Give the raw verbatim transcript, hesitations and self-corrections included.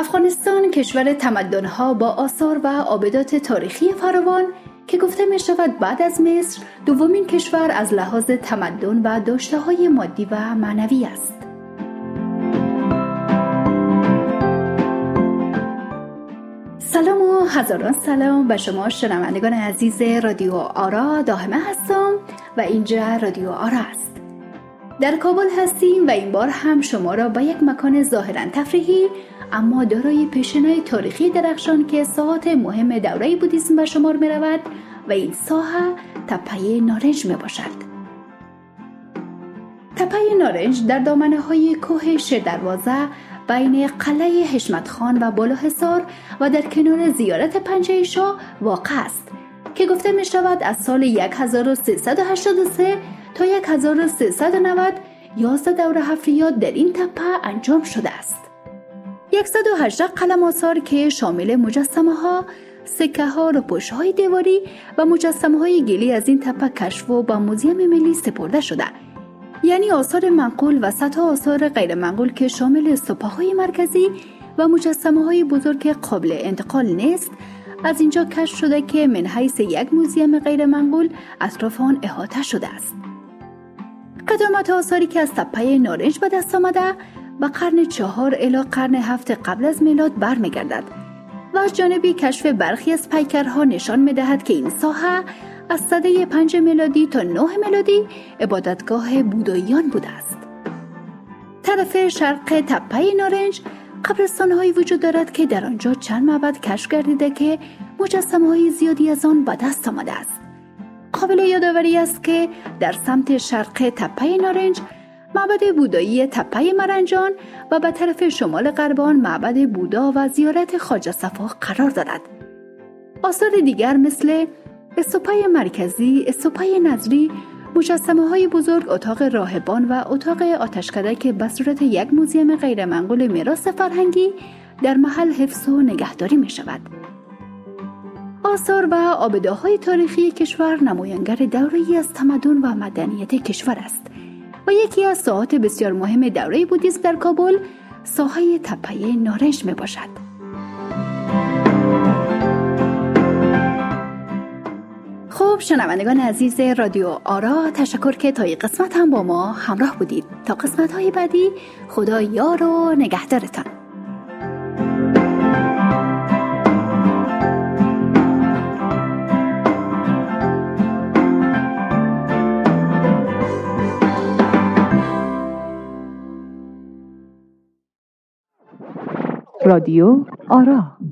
افغانستان کشور تمدن‌ها با آثار و آبدات تاریخی فراوان که گفته می شود بعد از مصر دومین کشور از لحاظ تمدن و داشته‌های مادی و معنوی است. سلام و هزاران سلام به شما شنوندگان عزیز رادیو آرا. داهمه هستم و اینجا رادیو آرا است. در کابل هستیم و این بار هم شما را به یک مکان ظاهراً تفریحی اما دارای پیشینه‌ی تاریخی درخشان که ساحات مهم دوره بودیسم به شمار می رود و این ساحه تپه نارنج می باشد. تپه نارنج در دامنه های کوه شیردروازه بین قلعه حشمت خان و بالاحصار و در کنار زیارت پنجه شاه واقع است که گفته می شود از سال هزار و سیصد و هشتاد و سه تا هزار و سیصد و نود یازده دوره حفریات در این تپه انجام شده است. صد و هجده قلم آثار که شامل مجسمه ها، سکه ها، روپوش های دیواری و مجسمه های گلی از این تپه کشف و با موزیم ملی سپرده شده. یعنی آثار منقول و صدها آثار غیر منقول که شامل استوپه های مرکزی و مجسمه های بزرگ قابل انتقال نیست از اینجا کشف شده که من حیث یک موزیم غیر منقول اطراف آن احاطه شده است. قدامت آثاری که از تپه نارنج به دست آمده به قرن چهار الی قرن هفت قبل از میلاد برمیگردد و از جانبی کشف برخی از پیکرها نشان می‌دهد که این ساحه از سده پنج میلادی تا نه میلادی عبادتگاه بوداییان بوده است. طرف شرق تپه نارنج قبرستان‌هایی وجود دارد که در آنجا چند معبد کشف گردیده که مجسمه‌های زیادی از آن به دست آمده است. قابل یادآوری است که در سمت شرق تپه نارنج معبد بودایی تپه مرنجان و به طرف شمال غرب آن معبد بودا و زیارت خواجه صفا قرار دارد. آثار دیگر مثل استوپه مرکزی، استوپه نظری، مجسمه های بزرگ، اتاق راهبان و اتاق آتشکده که به صورت یک موزیم غیر منقول میراث فرهنگی در محل حفظ و نگهداری می شود. آثار و آبده‌های تاریخی کشور نمایانگر دوره‌ای از تمدن و مدنیت کشور است و یکی از ساحات بسیار مهم دوره بودیسم در کابل ساحه تپه نارنج می باشد. خب شنوندگان عزیز رادیو آرا، تشکر که تا این قسمت هم با ما همراه بودید. تا قسمت های بعدی خدا یار و نگهدارتان. رادیو آرا.